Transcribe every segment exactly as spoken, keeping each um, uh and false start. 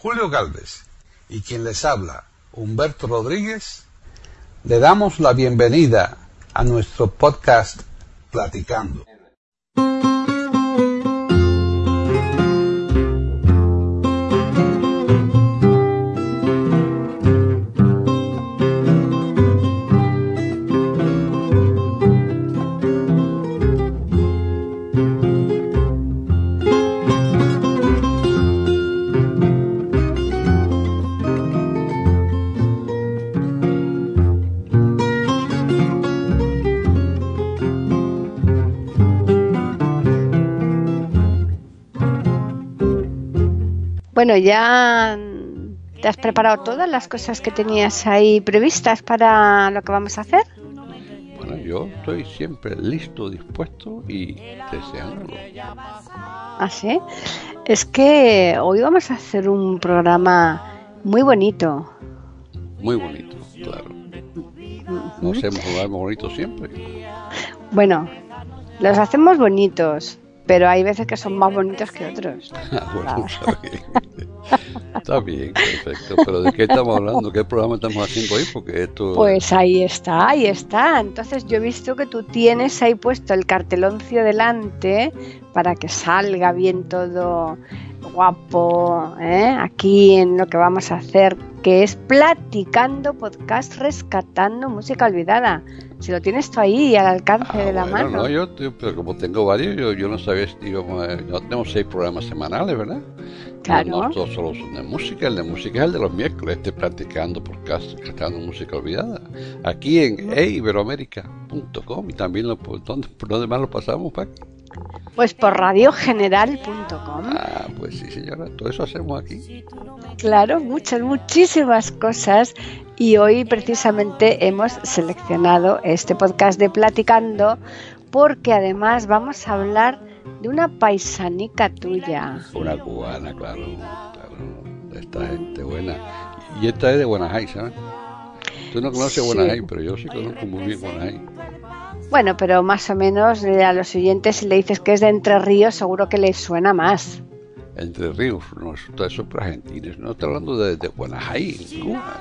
Julio Galvez y quien les habla, Humberto Rodríguez, le damos la bienvenida a nuestro podcast Platicando. Bueno, ya te has preparado todas las cosas que tenías ahí previstas para lo que vamos a hacer. Bueno, yo estoy siempre listo, dispuesto y deseándolo. ¿Ah, sí? Es que hoy vamos a hacer un programa muy bonito. Muy bonito, claro. No hacemos programas bonitos siempre. Bueno, los hacemos bonitos, pero hay veces que son más bonitos que otros. Ah, bueno, está bien. Está bien, perfecto. Pero ¿de qué estamos hablando? ¿Qué programa estamos haciendo hoy? Porque esto... Pues ahí está, ahí está. Entonces yo he visto que tú tienes ahí puesto el carteloncio delante para que salga bien todo guapo, ¿eh? Aquí en lo que vamos a hacer, que es Platicando Podcast Rescatando Música Olvidada. Si lo tienes tú ahí al alcance ah, de la bueno, mano. No, yo, yo, pero como tengo varios, yo, yo no sabía si íbamos a... No tenemos seis programas semanales, ¿verdad? Claro. No, no todos solo son de música, el de música es el de los miércoles, este Platicando Podcast Rescatando Música Olvidada. Aquí en e iberoamérica punto com y también lo, ¿por dónde, por dónde más lo pasamos, Pac? Pues por radio general punto com. Ah, pues sí, señora, todo eso hacemos aquí. Claro, muchas, muchísimas cosas. Y hoy precisamente hemos seleccionado este podcast de Platicando porque además vamos a hablar de una paisanica tuya. Una cubana, claro, claro, de esta gente buena. Y esta es de Guanajuato, ¿sabes? Tú no conoces Sí. Guanajuato, pero yo sí conozco muy bien Guanajuato. Bueno, pero más o menos eh, a los oyentes, si le dices que es de Entre Ríos, seguro que les suena más. Entre Ríos, no, todo eso es para argentinos. No estoy hablando de, de Guanajuato, Cuba.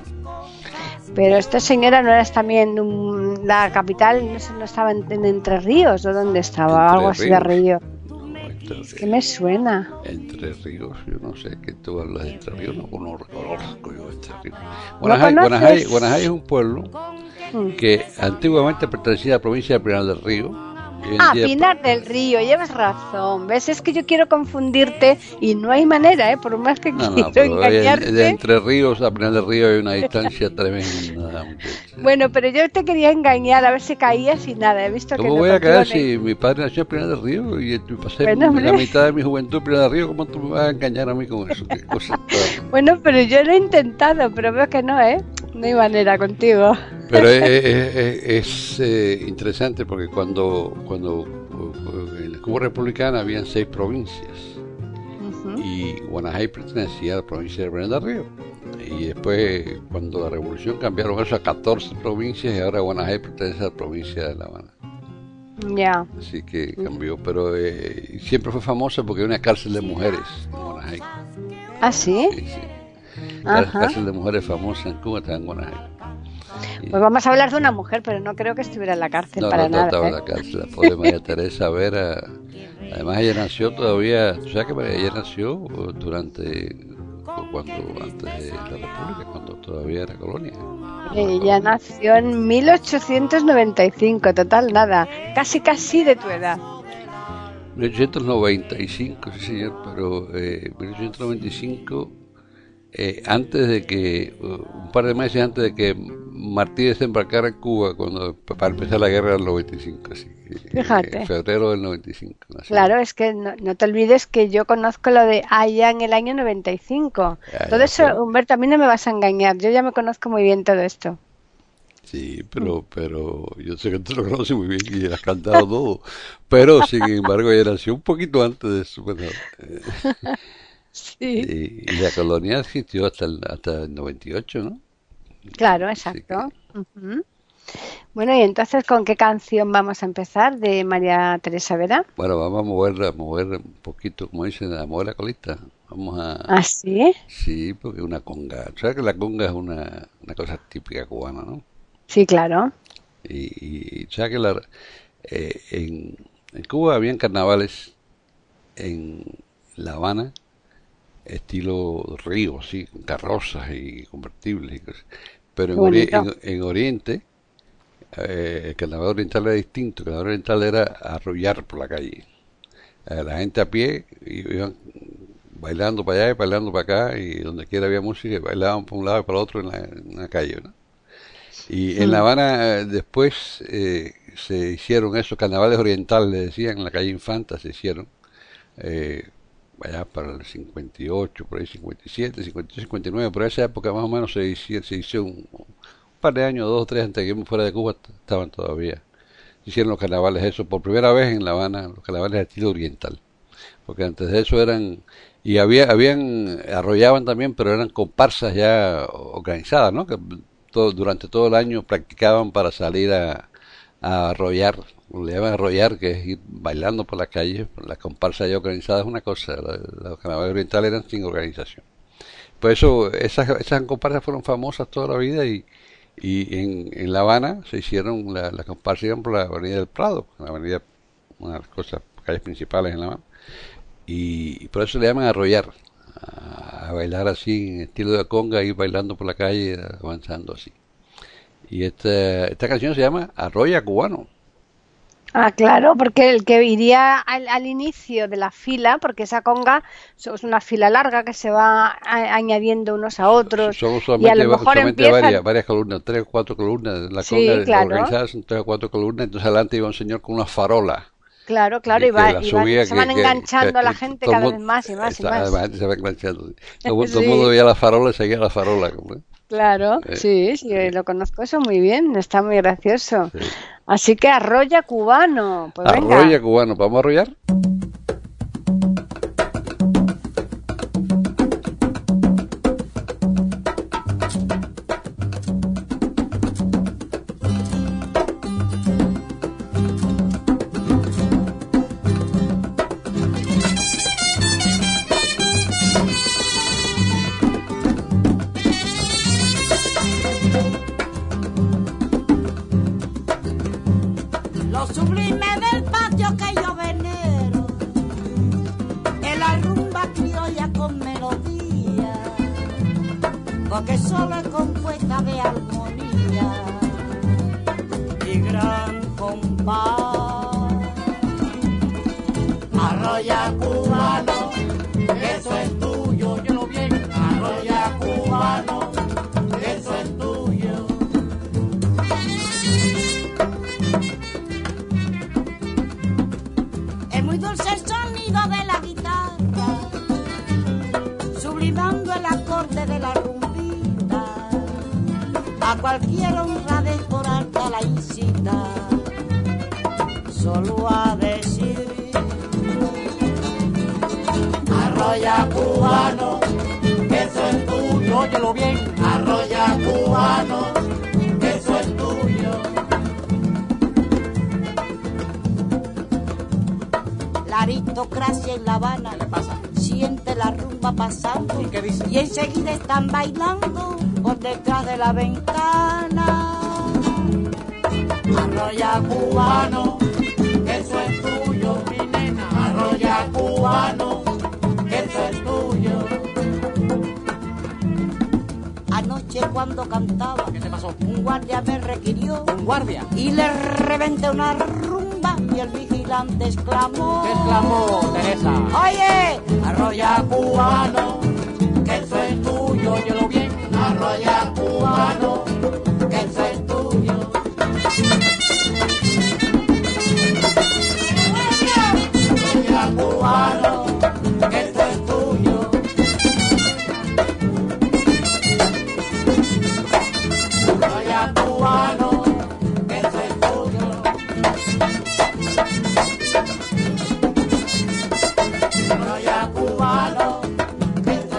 Pero esta señora no era también um, la capital, no, sé, no estaba en, en Entre Ríos, ¿o dónde estaba? Entre Algo así de Río. No, entre, Es que me suena. Entre Ríos, yo no sé que tú hablas de Entre Ríos, no, no reconozco yo Entre Ríos. ¿No Guanajuato, conoces? Guanajuato, Guanajuato es un pueblo Mm. que antiguamente pertenecía a la provincia de Pinar del Río. Y en Ah, día- Pinar del Río, llevas razón. ¿Ves? Es que yo quiero confundirte y no hay manera, ¿eh? Por más que No, quiero no, pero engañarte. de Entre Ríos a Pinar del Río hay una distancia tremenda, muchacha. Bueno, pero yo te quería engañar a ver si caías y nada. He visto que ¿Cómo no, voy a contigo caer no si mi padre nació en Pinar del Río y yo pasé Bueno, hombre. la mitad de mi juventud en Pinar del Río? ¿Cómo tú me vas a engañar a mí con eso? ¿Qué cosa tan- Bueno, pero yo lo he intentado, pero veo que no, ¿eh? No hay manera contigo. Pero es, es- es- es, eh, interesante porque cuando, cuando uh, en la Cuba republicana habían seis provincias Ujú. y Guanajuato pertenecía a la provincia de Pinar del Río. Y después, cuando la revolución, cambiaron eso a catorce provincias y ahora Guanajuato pertenece a la provincia de La Habana. Ya. Así que cambió, pero eh, siempre fue famosa porque hay una cárcel de mujeres en Guanajuato. ¿Ah, sí? Sí, sí. La Ajá. cárcel de mujeres famosa en Cuba está en Guanajuato. Y- Pues vamos a hablar de una mujer, pero no creo que estuviera en la cárcel no, para no, no nada. estaba ¿eh? en la cárcel, la pobre María Teresa Vera. Además ella nació todavía, tú sabes que María- ella nació uh, durante, cuando, antes de la República, cuando todavía era colonia. Ella nació en mil ochocientos noventa y cinco, total nada, casi casi de tu edad. mil ochocientos noventa y cinco, sí señor, pero eh, mil ochocientos noventa y cinco, eh, antes de que, uh, un par de meses antes de que Martí desembarcara en Cuba, cuando para empezar la guerra del noventa y cinco, así que, Fíjate. en febrero del noventa y cinco. nació. Claro, es que no, no te olvides que yo conozco lo de allá en el año noventa y cinco. Ya, Todo ya, eso, pero- Humberto, a mí no me vas a engañar, yo ya me conozco muy bien todo esto. Sí, pero, pero yo sé que tú lo conoces muy bien y has cantado todo, pero sin embargo ella nació un poquito antes de eso. Bueno, eh, Sí. y, y la colonia existió hasta el, hasta el noventa y ocho, ¿no? Claro, Así exacto. Ujú. Bueno, y entonces, ¿con qué canción vamos a empezar de María Teresa Vera? Bueno, vamos a mover, a mover un poquito, como dicen, a mover la colita. Vamos a... ¿Ah, sí? Sí, porque una conga. ¿Sabes que la conga es una, una cosa típica cubana, ¿no? Sí, claro. Y, y sabes que la, eh, en, en Cuba habían carnavales en La Habana, estilo río, sí, con carrozas y convertibles y cosas. Pero en, ori en, en Oriente, eh, el carnaval oriental era distinto. El carnaval oriental era arrollar por la calle. Eh, la gente a pie iban bailando para allá y bailando para acá, y donde quiera había música, y bailaban por un lado y para el otro en la, en la calle, ¿no? Y en La Habana eh, después eh, se hicieron esos carnavales orientales, le decían, en la calle Infanta se hicieron, eh, allá para el cincuenta y ocho, por ahí cincuenta y siete, cincuenta y ocho, cincuenta y nueve, por esa época más o menos se hizo, se hizo un, un par de años, dos o tres antes de que yo fuera de Cuba, estaban todavía. Se hicieron los carnavales, eso, por primera vez en La Habana, los carnavales de estilo oriental. Porque antes de eso eran, y había, habían, arrollaban también, pero eran comparsas ya organizadas, ¿no? Que todo, durante todo el año practicaban para salir a, a arrollar, le llaman arrollar, que es ir bailando por la calle. La comparsa ya organizada es una cosa, los carnavales orientales eran sin organización. Por eso esas, esas comparsas fueron famosas toda la vida, y, y en, en La Habana se hicieron, la, la comparsa iban por la avenida del Prado, la avenida, una de las cosas, calles principales en La Habana, y, y por eso le llaman arrollar, a, a bailar así en estilo de conga, ir bailando por la calle, avanzando así. Y esta, esta canción se llama Arrolla Cubano. Ah, claro, porque el que iría al, al inicio de la fila, porque esa conga es una fila larga que se va a, añadiendo unos a otros. Son solamente, y a lo mejor solamente empiezan... varias, varias columnas, tres o cuatro columnas. La sí, conga claro. organizada son tres o cuatro columnas, entonces adelante iba un señor con una farola. Claro, claro, y, va, y van, subía, se van que, enganchando que, a la gente cada vez más y más y más. La gente se va enganchando. Todo, sí. Todo el mundo veía la farola y seguía la farola. ¿Cómo? Claro, eh, sí, sí, eh. lo conozco eso muy bien, está muy gracioso. Sí. Así que arrolla cubano. Pues arrolla venga. Cubano, ¿vamos a arrollar? Porque solo es compuesta de armonía y gran compás. Arrolla cubano, eso es tuyo, yo lo bien. Arrolla cubano, eso es tuyo. Es muy dulce el sonido de la guitarra, sublimando el acorde de la rumba. A cualquier honradez por alta la incita, solo a decir arrolla cubano, eso es tuyo, óyelo bien. Arrolla cubano, eso es tuyo. La aristocracia en La Habana, ¿qué le pasa? Siente la rumba pasando. ¿Y qué dice? Y enseguida están bailando por detrás de la ventana. Arrolla cubano, eso es tuyo, mi nena. Arrolla cubano, eso es tuyo. Anoche cuando cantaba, ¿qué te pasó? Un guardia me requirió. ¿Un guardia? Y le reventé una rumba y el vigilante exclamó. ¿Qué exclamó, Teresa? Oye, arrolla cubano, que eso es tuyo, yo lo bien. Arrolla cubano, que eso es tuyo. Arrolla cubano, que eso es tuyo. Arrolla cubano, que eso es tuyo. Arrolla cubano, que eso es tuyo.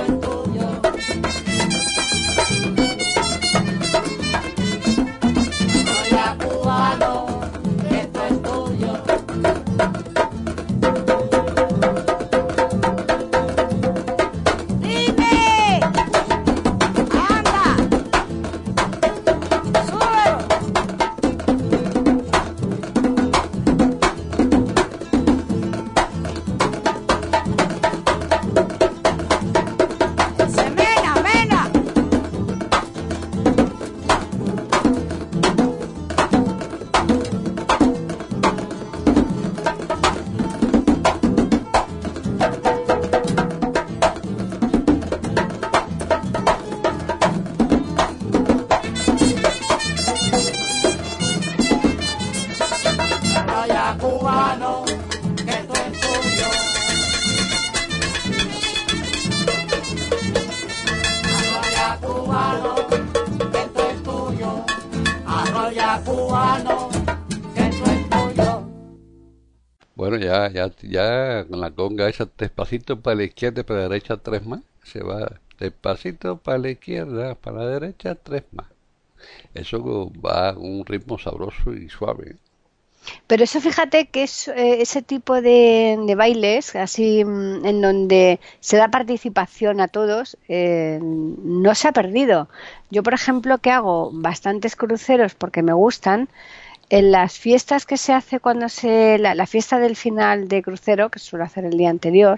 peruano, que eso es tuyo. Bueno, ya, ya, ya con la conga esa despacito para la izquierda y para la derecha tres más. Se va despacito para la izquierda, para la derecha tres más. Eso va a un ritmo sabroso y suave. Pero eso fíjate que es, eh, ese tipo de, de bailes, así mm, en donde se da participación a todos, eh, no se ha perdido. Yo, por ejemplo, que hago bastantes cruceros porque me gustan, en las fiestas que se hace cuando se... La, la fiesta del final de crucero, que se suele hacer el día anterior,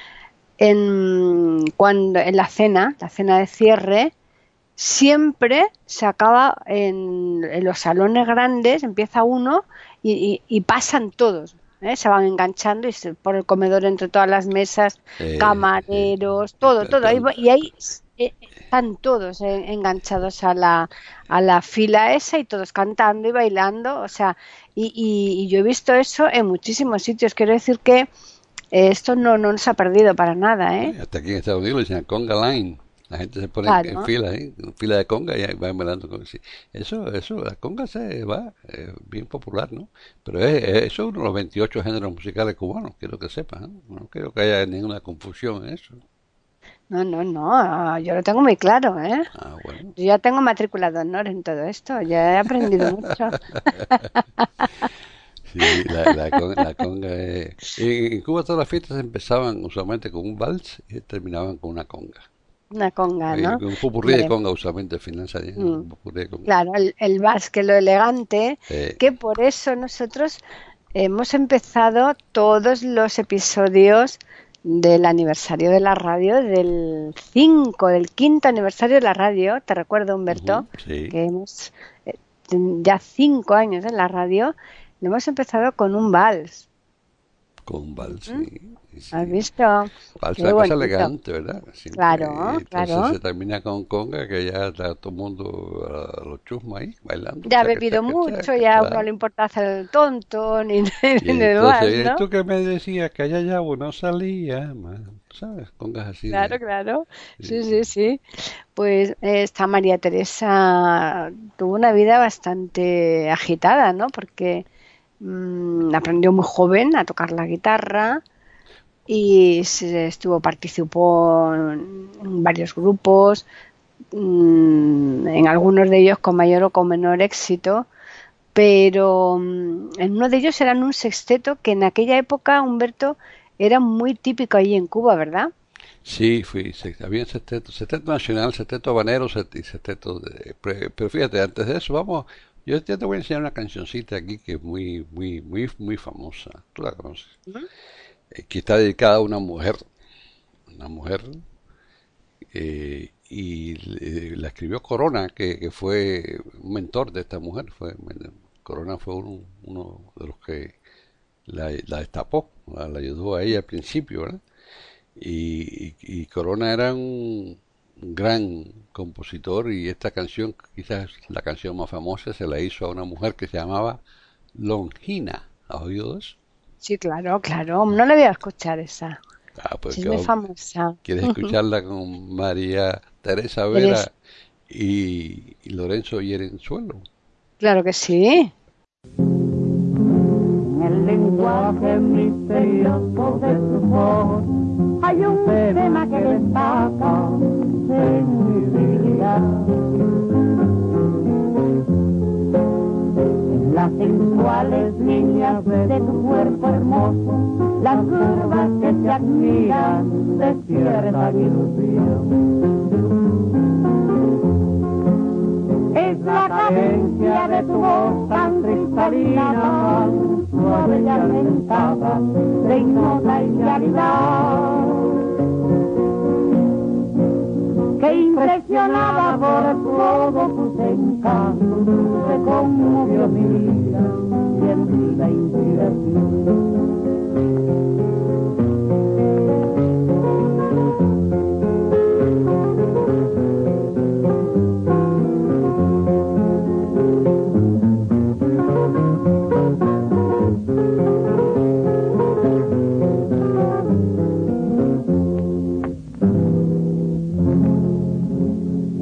en, cuando, en la cena, la cena de cierre, siempre se acaba en, en los salones grandes, empieza uno y, y, y pasan todos, ¿eh? Se van enganchando y se, por el comedor entre todas las mesas, eh, camareros, eh, todo, todo, ahí, y ahí eh, están todos eh, enganchados a la, a la fila esa y todos cantando y bailando, o sea, y, y, y yo he visto eso en muchísimos sitios, quiero decir que eh, esto no, no se ha perdido para nada, ¿eh? Hasta aquí en Estados Unidos le dicen conga line. La gente se pone claro. en fila, ¿eh? en fila de conga y va bailando con sí. Eso, eso, la conga se va, es bien popular, ¿no? Pero es, es, eso es uno de los veintiocho géneros musicales cubanos, quiero que sepan, ¿no? No creo que haya ninguna confusión en eso. No, no, no, yo lo tengo muy claro, ¿eh? Ah, bueno. Yo ya tengo matrícula de honor en todo esto, ya he aprendido mucho. Sí, la, la, conga, la conga es... En, en Cuba todas las fiestas empezaban usualmente con un vals y terminaban con una conga. Una conga, ¿no? Un popurrí de conga usualmente al final salía. Mm. Un popurrí de conga. Claro, el, el vals, que lo elegante, eh. que por eso nosotros hemos empezado todos los episodios del aniversario de la radio, del cinco, del quinto aniversario de la radio, te recuerdo, Humberto, uh-huh, sí. que hemos eh, ya cinco años en la radio, lo hemos empezado con un vals. Con un vals, ¿Mm? sí. Sí. ¿Has visto? Vals es una cosa elegante, ¿verdad? Siempre, claro, entonces claro. se termina con conga, que ya está todo el mundo a los chusmas ahí, bailando. Ya ha bebido chaca, mucho, chaca, ya claro. No le importa hacer el tonto, ni, ni demás, ¿no? ¿no? Tú que me decías que allá ya no salía, ¿sabes? Congas así. Claro, de... claro. Sí, sí, sí. Pues esta María Teresa tuvo una vida bastante agitada, ¿no? Porque mmm, aprendió muy joven a tocar la guitarra y se estuvo participó en varios grupos, mmm, en algunos de ellos con mayor o con menor éxito, pero mmm, en uno de ellos eran un sexteto que en aquella época, Humberto, era muy típico allí en Cuba, ¿verdad? Sí, fui, había sexteto, sexteto nacional, sexteto habanero y sexteto de, pero fíjate, antes de eso, vamos, yo ya te voy a enseñar una cancioncita aquí que es muy, muy, muy, muy famosa, tú la conoces. ¿Mm? Que está dedicada a una mujer, una mujer, eh, y eh, la escribió Corona, que, que fue un mentor de esta mujer. Fue Corona fue uno, uno de los que la, la destapó, la, la ayudó a ella al principio, ¿verdad? Y, y, y Corona era un, un gran compositor y esta canción, quizás la canción más famosa, se la hizo a una mujer que se llamaba Longina. ¿Has oído eso? Sí, claro, claro. No la voy a escuchar esa. Ah, pues sí, es muy famosa. ¿Quieres escucharla con María Teresa Vera y, y Lorenzo Yerenzuelo? Claro que sí. En el lenguaje misterioso de su voz hay un tema que destaca sensibilidad. Las sensuales líneas de tu cuerpo hermoso, las curvas que te admiran, despiertan ilusión. Es la cadencia de tu voz tan cristalina, tan suave y aumentada, de ignota y claridad, que impresionada por todos sus encantos, se conmovió mi vida y en mí la inspiración.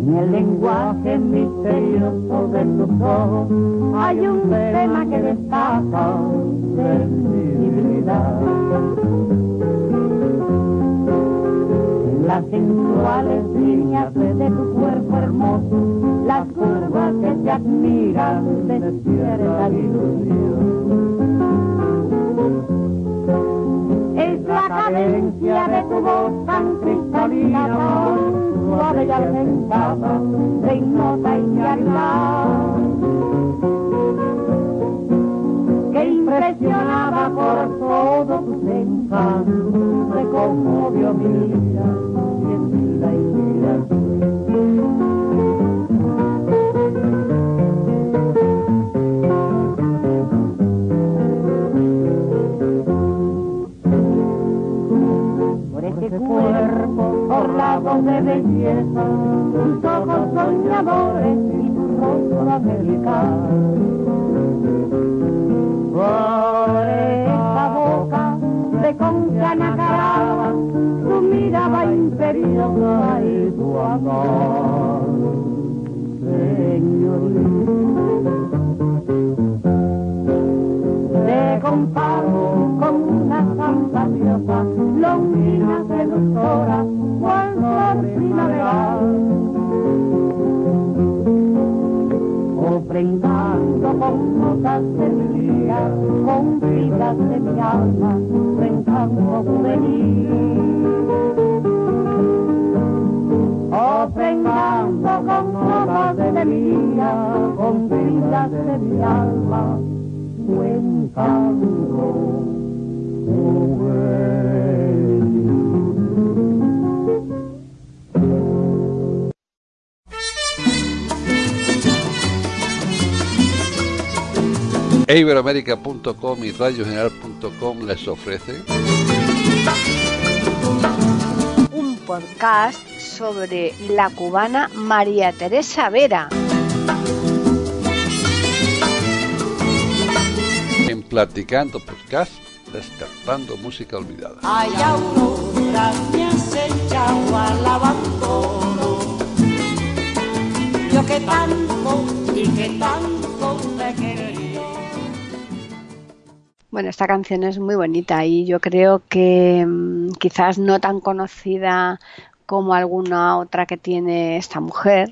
en el lenguaje misterioso de tus ojos hay un tema que destaca sensibilidad. En las sensuales líneas de tu cuerpo hermoso, las curvas que te admiran despiertan ilusión. Es la cadencia de tu voz tan cristalina, tan suave y argentada, de ignota y claridad, que impresionaba por todo tus encantos, se conmovió mi vida y en la inspiración. Ese cuerpo orlado de belleza, tus ojos soñadores y tu rostro angelical. Por esa boca de concha nacarada, tu mirada imperiosa y tu amor, señorita. Te comparo con una santa diosa, longina seductora, cual flor primaveral, ofrendando con notas de mi vida, con vidas de mi alma, tu encanto juvenil, ofrendando con notas de mi vida, con vidas de mi alma, tu encanto juvenil. Iberoamérica punto com y radio general punto com les ofrece un podcast sobre la cubana María Teresa Vera. En Platicando Podcast, rescatando música olvidada. Ay, Aurora, me has echado al abandono. Yo que tanto y que tanto te quería. Bueno, esta canción es muy bonita y yo creo que mmm, quizás no tan conocida como alguna otra que tiene esta mujer,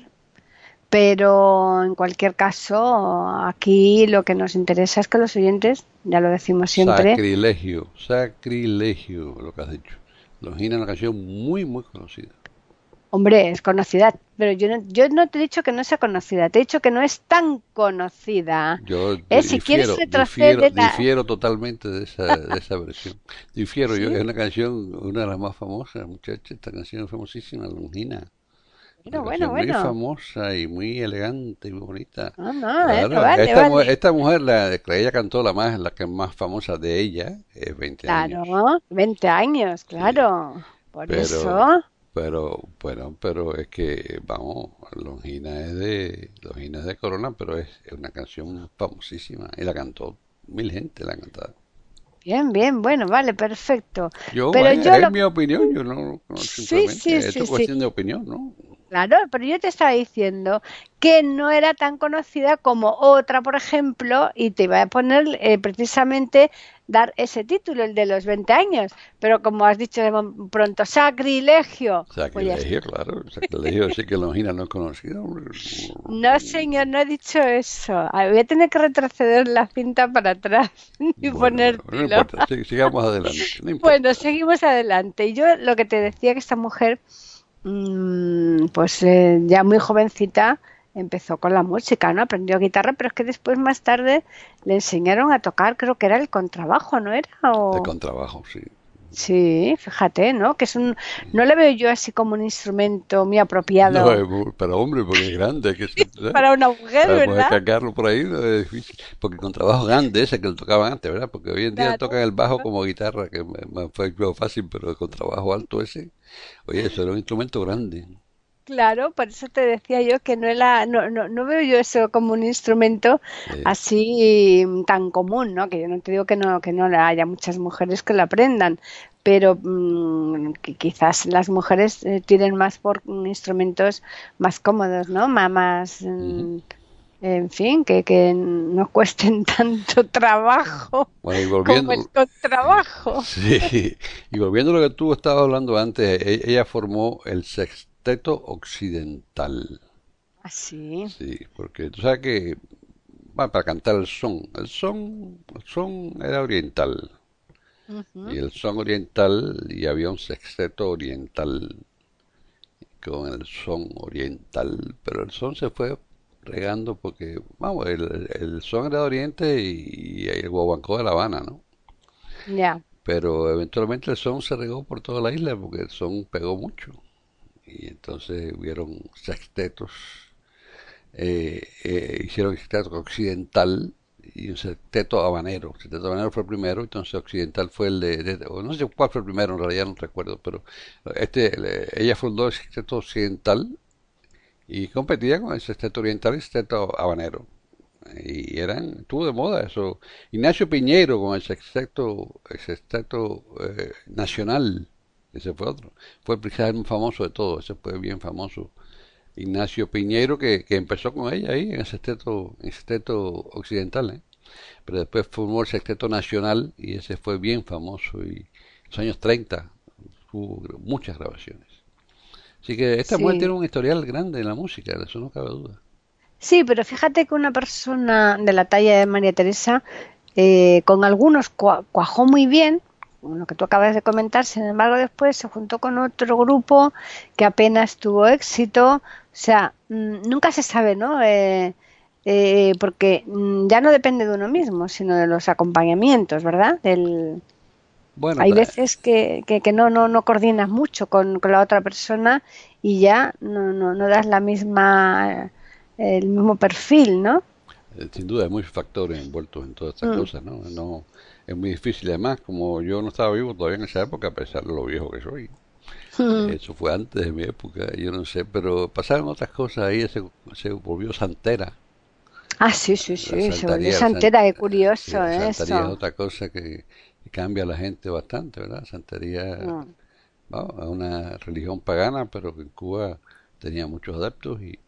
pero en cualquier caso aquí lo que nos interesa es que los oyentes, ya lo decimos siempre... Sacrilegio, sacrilegio, lo que has dicho. Longina es una canción muy, muy conocida. Hombre, es conocida, pero yo no, yo no te he dicho que no sea conocida, te he dicho que no es tan conocida. Yo eh, si difiero, quieres retroceder difiero, la... difiero totalmente de esa, de esa versión. Difiero, ¿sí? Yo es una canción, una de las más famosas, muchachos, esta canción es famosísima, Longina. Bueno, Una bueno, muy bueno. famosa y muy elegante y muy bonita. No, no, Claro, bueno, vale, esta, vale. Mujer, esta mujer, la que ella cantó, la más, la que es más famosa de ella, es veinte Claro, años. veinte años, claro. Sí. Por Pero, eso... Pero, bueno, pero es que, vamos, Longina es de, Longina es de Corona, pero es, es una canción famosísima y la cantó mil gente, la ha cantado. Bien, bien, bueno, vale, perfecto. Yo, pero vaya, yo es lo... mi opinión, yo no, no Sí, simplemente, sí, esto sí, es cuestión sí. de opinión, ¿no? Claro, pero yo te estaba diciendo que no era tan conocida como otra, por ejemplo, y te iba a poner eh, precisamente dar ese título, el de los veinte años, pero como has dicho de pronto, sacrilegio. Sacrilegio, Pues claro, sacrilegio, sí que Longina no es conocida. no, señor, no he dicho eso. Voy a tener que retroceder la cinta para atrás y Bueno, ponértelo. no importa, sig- sigamos adelante, no importa. Bueno, seguimos adelante. Y yo lo que te decía que esta mujer, mmm, pues eh, ya muy jovencita, empezó con la música, ¿no? Aprendió guitarra, pero es que después más tarde le enseñaron a tocar, creo que era el contrabajo, ¿no era? O... De contrabajo, sí. Sí, fíjate, ¿no? Que es un, no le veo yo así como un instrumento muy apropiado. No, es muy- para hombre, porque es grande. Que se, Para una mujer, para poder ¿verdad? cargarlo por ahí no es difícil. Porque el contrabajo grande ese que lo tocaban antes, ¿verdad? Porque hoy en día Claro. tocan el bajo como guitarra, que me, me fue más fácil, pero el contrabajo alto ese, oye, eso era un instrumento grande. Claro, por eso te decía yo que no, era, no, no, no veo yo eso como un instrumento Sí. así tan común, ¿no? Que yo no te digo que no, que no haya muchas mujeres que lo aprendan, pero mmm, que quizás las mujeres eh, tiren más por instrumentos más cómodos, ¿no? Má- Más, mm, Ujú. en fin, que, que no cuesten tanto trabajo Bueno, y como volviendo, el contrabajo. sí, y volviendo a lo que tú estabas hablando antes, e- ella formó el Sexteto Occidental. Así. Sí, porque tú sabes que, bueno, para cantar el son, el son, el son era oriental, y Ujú. el son oriental, y había un sexteto oriental con el son oriental, pero el son se fue regando porque, vamos, el, el son era de Oriente y, y el guaguancó de La Habana, ¿no? Ya, Pero eventualmente el son se regó por toda la isla porque el son pegó mucho. Y entonces hubieron sextetos, eh, eh, hicieron el sexteto occidental y un sexteto habanero. El sexteto habanero fue el primero, entonces occidental fue el de, de- o no sé cuál fue el primero, en realidad no recuerdo, pero este, el- ella fundó el sexteto occidental y competía con el sexteto oriental y el sexteto habanero. Y eran, estuvo de moda eso. Ignacio Piñeiro con el sexteto, el sexteto eh, nacional, ese fue otro. Fue quizás el más famoso de todos, ese fue bien famoso. Ignacio Piñeiro que, que empezó con ella ahí en el sexteto, en el sexteto occidental, ¿eh? Pero después formó el sexteto nacional y ese fue bien famoso y en los años treinta tuvo muchas grabaciones. Así que esta mujer tiene sí. un historial grande en la música, de eso no cabe duda. Sí, pero fíjate que una persona de la talla de María Teresa, eh, con algunos cua- cuajó muy bien, con lo que tú acabas de comentar, sin embargo después se juntó con otro grupo que apenas tuvo éxito, o sea, mm, nunca se sabe, ¿no? Eh, eh, porque mm, ya no depende de uno mismo, sino de los acompañamientos, ¿verdad? Del- Bueno, hay ta- veces que, que, que no, no, no coordinas mucho con, con la otra persona y ya no, no, no das la misma, eh, el mismo perfil, ¿no? Eh, sin duda hay muchos factores envueltos en todas estas Mm. cosas, ¿no? No, es muy difícil, además, como yo no estaba vivo todavía en esa época, a pesar de lo viejo que soy. Eso fue antes de mi época, yo no sé, pero pasaron otras cosas ahí, se, se volvió santera. Ah, sí, sí, La sí, se volvió santería, san- santera, qué sí, curioso la santería es eso. otra cosa que, que cambia a la gente bastante, ¿verdad? Santería, Mm. bueno, es una religión pagana, pero que en Cuba tenía muchos adeptos y,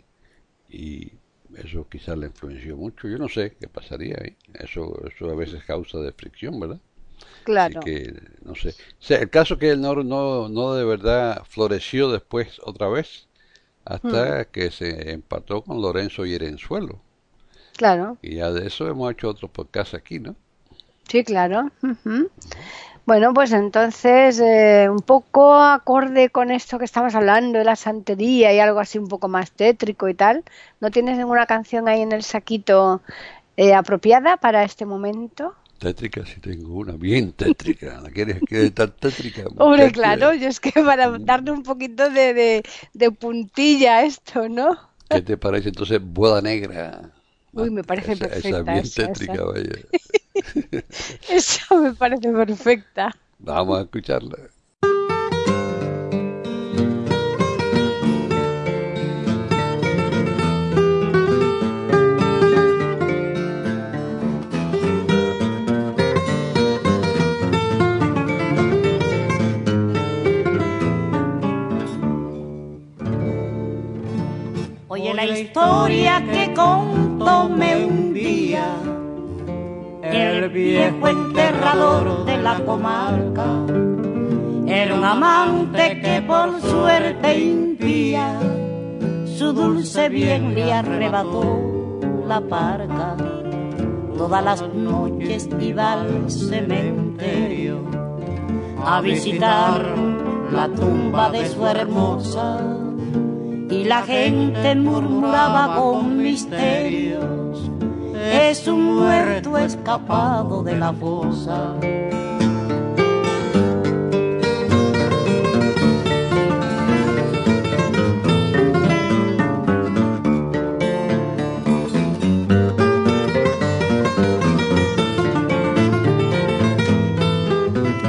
y eso quizás le influenció mucho. Yo no sé qué pasaría ahí. Eso, eso a veces causa de fricción, ¿verdad? Así Claro. que, no sé. O sea, el caso que él no, no, no de verdad floreció después otra vez Mm. hasta que se empató con Lorenzo Hierenzuelo. Claro, Y ya de eso hemos hecho otro podcast aquí, ¿no? sí, claro. Ujú. Bueno, pues entonces, eh, un poco acorde con esto que estamos hablando de la santería y algo así un poco más tétrico y tal, ¿no tienes ninguna canción ahí en el saquito eh, apropiada para este momento? Tétrica, sí tengo una, bien tétrica. ¿La quieres que tan tétrica, Hombre, muchacha? claro, yo es que para darle un poquito de, de, de puntilla a esto, ¿no? ¿Qué te parece entonces Boda Negra? Uy, Ah, me parece Esa, esa es perfecta bien esa, esa. tétrica, vaya. Esa me parece perfecta. Vamos a escucharla. Oye la historia que contóme un día el viejo enterrador de la comarca. Era un amante que por suerte impía su dulce bien le arrebató la parca. Todas las noches iba al cementerio a visitar la tumba de su hermosa, y la gente murmuraba con misterios: es un muerto escapado de la fosa.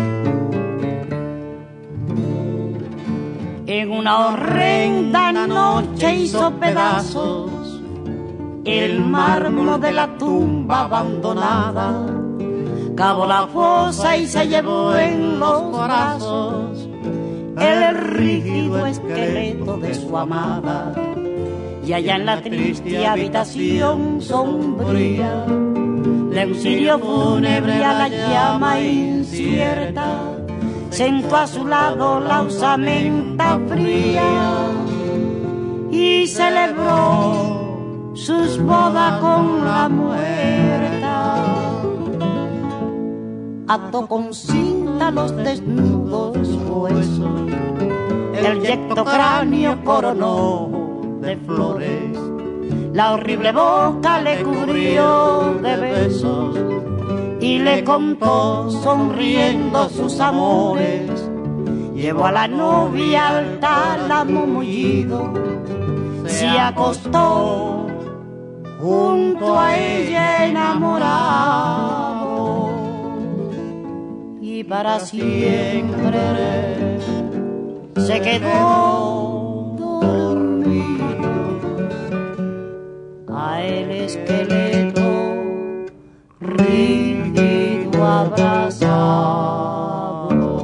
En una horrenda noche noche hizo pedazos el mármol de la tumba abandonada, cavó la fosa y se llevó en los brazos el rígido esqueleto de su amada. Y allá en la triste habitación sombría de un cirio fúnebre a la llama incierta, sentó a su lado la osamenta fría y celebró sus bodas con la muerta. Ató con cinta los desnudos huesos, el yecto cráneo coronó de flores, la horrible boca le cubrió de besos y le contó sonriendo sus amores. Llevó a la novia al tálamo mullido, se acostó junto a ella enamorado y para siempre se quedó dormido a el esqueleto rígido abrazado.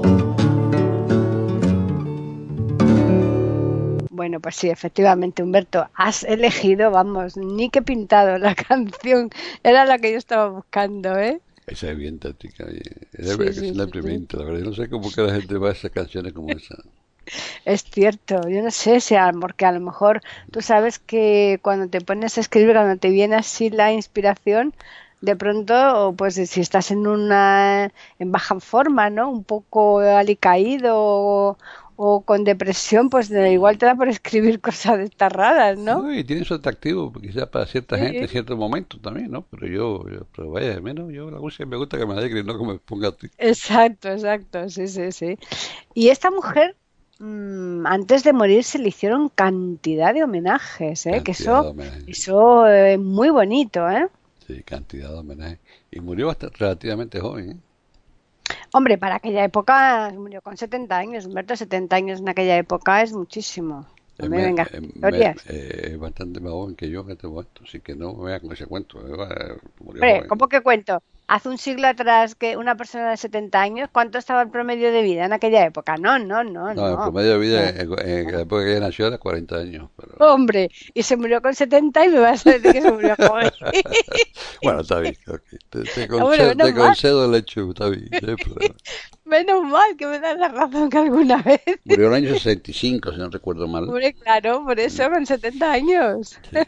Bueno, pues sí, efectivamente, Humberto, has elegido, vamos, ni que pintado la canción, era la que yo estaba buscando, ¿eh? Esa es bien táctica, es Sí, verdad que sí, es la sí, primera, la verdad, yo no sé cómo que la gente va a esas canciones como esa. Es cierto, yo no sé si a- porque a lo mejor tú sabes que cuando te pones a escribir, cuando te viene así la inspiración, de pronto, o pues si estás en una en baja forma, ¿no? Un poco alicaído o, o con depresión, pues eh, igual te da por escribir cosas de estas raras, ¿no? No, y tiene su atractivo, quizás para cierta gente, en Sí. ciertos momentos también, ¿no? Pero yo, yo pero vaya, de menos, yo la música me gusta que me alegre, no que me ponga triste. Exacto, exacto, sí, sí, sí. Y esta mujer, mm, antes de morir, se le hicieron cantidad de homenajes, ¿eh? Que Cantidad de eso, homenajes, eso es muy bonito, ¿eh? sí, cantidad de homenajes. Y murió hasta relativamente joven, ¿eh? Hombre, para aquella época murió con setenta años, Humberto, setenta años en aquella época es muchísimo. No Es, me me- vengas eh, con me- historias. eh, es bastante más joven que yo en este momento, así que no me vea con ese cuento, eh, murió Hombre, joven. ¿cómo que cuento? Hace un siglo atrás que una persona de setenta años, ¿cuánto estaba el promedio de vida en aquella época? No, no, no, No, el no. promedio de vida No. en, en la época que ella nació era cuarenta años, pero Hombre, y se murió con setenta y me vas a decir que se murió joven. bueno, está bien, ok. Te, te Hombre, concedo, menos te mal, concedo el hecho, está bien, no hay problema. menos mal que me das la razón que alguna vez. Murió en el año sesenta y cinco, si no recuerdo mal. Hombre, claro, por eso con setenta años. Sí.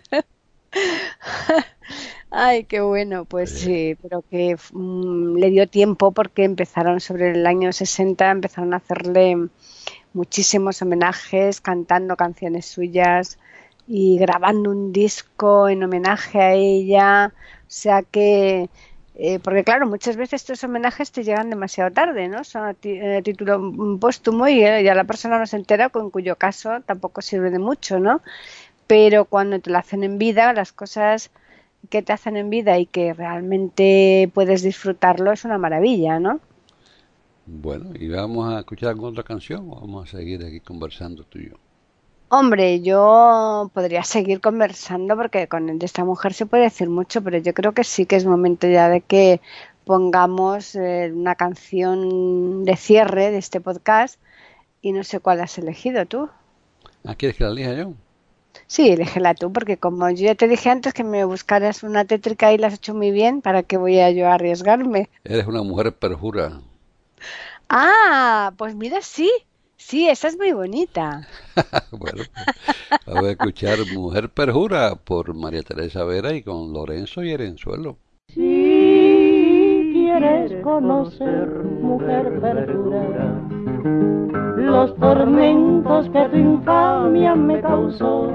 Ay, qué bueno, pues Eh, sí, pero que mm, le dio tiempo porque empezaron sobre el año sesenta, empezaron a hacerle muchísimos homenajes, cantando canciones suyas y grabando un disco en homenaje a ella. O sea que, eh, porque claro, muchas veces estos homenajes te llegan demasiado tarde, ¿no? Son a ti- eh, título mm, póstumo y eh, ya la persona no se entera, en cuyo caso tampoco sirve de mucho, ¿no? Pero cuando te lo hacen en vida, las cosas que te hacen en vida y que realmente puedes disfrutarlo es una maravilla, ¿no? bueno, ¿y vamos a escuchar alguna otra canción o vamos a seguir aquí conversando tú y yo? Hombre, yo podría seguir conversando porque con de esta mujer se puede decir mucho, pero yo creo que sí que es momento ya de que pongamos eh, una canción de cierre de este podcast y no sé cuál has elegido tú. Ah, ¿quieres que la elija yo? Sí, elígela tú, porque como yo ya te dije antes que me buscaras una tétrica y la has hecho muy bien, ¿para qué voy a yo a arriesgarme? Eres una mujer perjura. Ah, pues mira, sí, sí, esa es muy bonita. Bueno, pues, vamos a escuchar Mujer Perjura por María Teresa Vera y con Lorenzo y Herenzuelo. Si quieres conocer, mujer perjura, los tormentos que tu infamia me causó,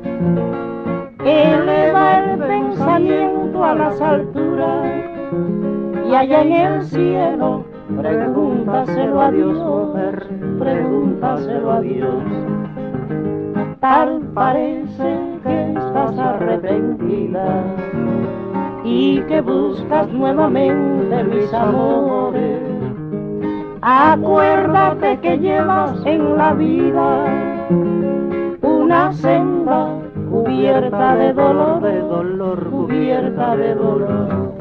eleva el pensamiento a las alturas y allá en el cielo pregúntaselo a Dios, mujer, pregúntaselo a Dios. Tal parece que estás arrepentida y que buscas nuevamente mis amores. Acuérdate que llevas en la vida una senda cubierta de dolor, de dolor, cubierta de dolor.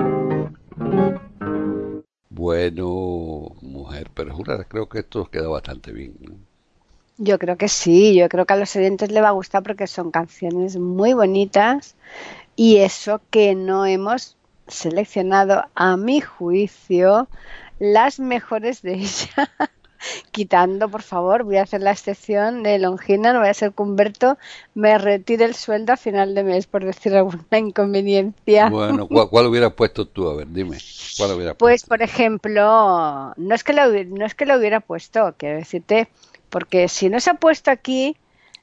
Bueno, mujer perjura, creo que esto queda bastante bien, ¿no? Yo creo que sí, yo creo que a los oyentes les va a gustar porque son canciones muy bonitas y eso que no hemos seleccionado, a mi juicio, las mejores de ella. Quitando, por favor, voy a hacer la excepción de Longina, no voy a ser que Humberto me retire el sueldo a final de mes por decir alguna inconveniencia. Bueno, ¿cuál, cuál hubieras puesto tú? A ver, dime, ¿cuál hubieras Pues, puesto? por ejemplo, no es que lo, hubi- no es que lo hubiera puesto, quiero decirte, porque si no se ha puesto aquí,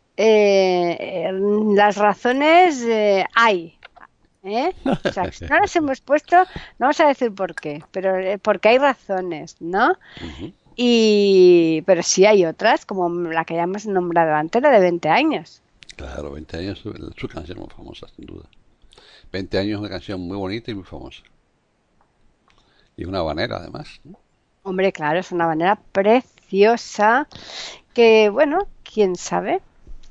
eh, las razones eh, hay. ¿Eh? O sea, si no las hemos puesto, no vamos a decir por qué, pero eh, porque hay razones, ¿no? Uh-huh. Y pero sí hay otras, como la que ya hemos nombrado antes, la de veinte años. Claro, veinte años, su, su canción más famosa, sin duda. veinte años es una canción muy bonita y muy famosa. Y una habanera, además, ¿no? Hombre, claro, es una manera preciosa que, bueno, quién sabe.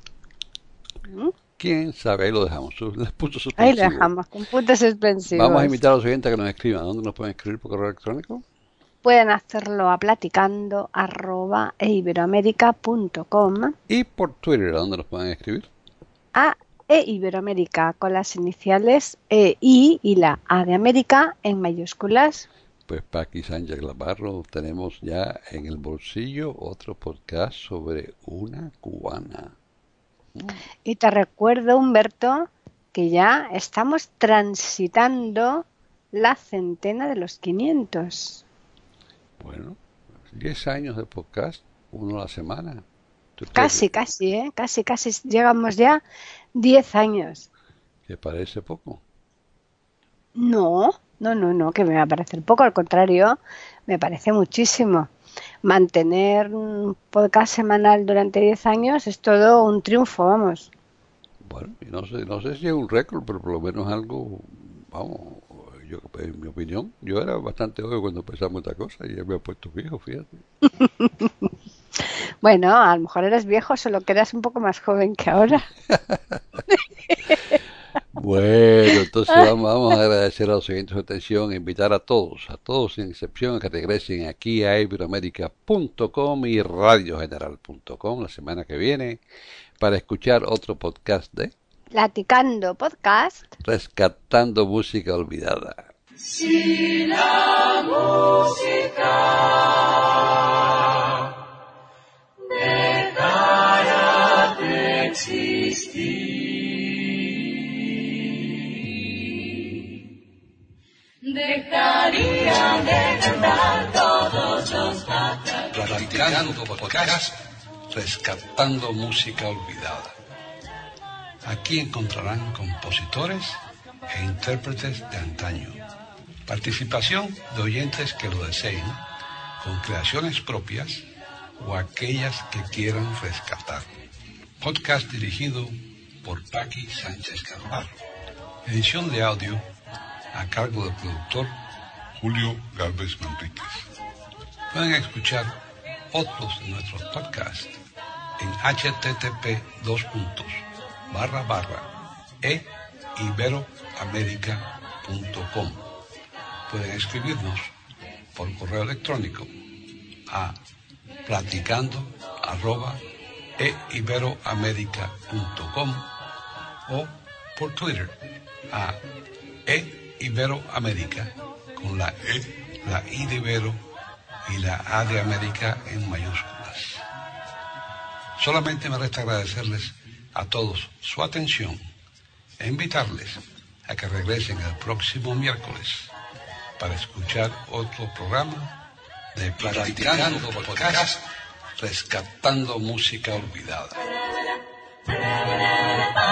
¿Mm? ¿Quién sabe? Ahí lo dejamos, sus, les puso sus Ahí lo dejamos, con puntos suspensivos. Vamos a invitar a los oyentes a que nos escriban. ¿Dónde nos pueden escribir por correo electrónico? Pueden hacerlo a platicando arroba eiberoamerica punto com. Y por Twitter, ¿a dónde nos pueden escribir? A eiberoamerica con las iniciales E I y la A de América en mayúsculas. Pues Paqui Sánchez Claparro, tenemos ya en el bolsillo otro podcast sobre una cubana. Mm. Y te recuerdo, Humberto, que ya estamos transitando la centena de los quinientos. Bueno, diez años de podcast, uno a la semana. Casi, casi, ¿eh? Casi, casi. Llegamos ya diez años. ¿Te parece poco? No, no, no, no, que me va a parecer poco. Al contrario, me parece muchísimo. Mantener un podcast semanal durante diez años es todo un triunfo, vamos. Bueno, y no sé, no sé si es un récord, pero por lo menos algo, vamos, yo, en mi opinión, yo era bastante joven cuando empezamos esta cosa y ya me he puesto viejo, fíjate. Bueno, a lo mejor eres viejo, solo que eras un poco más joven que ahora. Bueno, entonces vamos, vamos a agradecer a los oyentes su atención, invitar a todos, a todos sin excepción, a que regresen aquí a iberoamerica punto com y radio general punto com la semana que viene para escuchar otro podcast de Platicando Podcast. Rescatando Música Olvidada. Si la música dejara de existir, dejaría de cantar todos los podcasts. Platicando Podcast, Rescatando Música Olvidada. Aquí encontrarán compositores e intérpretes de antaño. Participación de oyentes que lo deseen, con creaciones propias o aquellas que quieran rescatar. Podcast dirigido por Paqui Sánchez Carvalho. Edición de audio a cargo del productor Julio Gálvez Manríquez. Pueden escuchar otros de nuestros podcasts en http dos puntos barra barra e iberoamerica punto com. Pueden escribirnos por correo electrónico a platicando arroba e iberoamerica punto com o por Twitter a e iberoamerica con la E, la I de Ibero y la A de América en mayúsculas. Solamente me resta agradecerles a todos su atención e invitarles a que regresen el próximo miércoles para escuchar otro programa de Platicando Podcast, Rescatando Música Olvidada.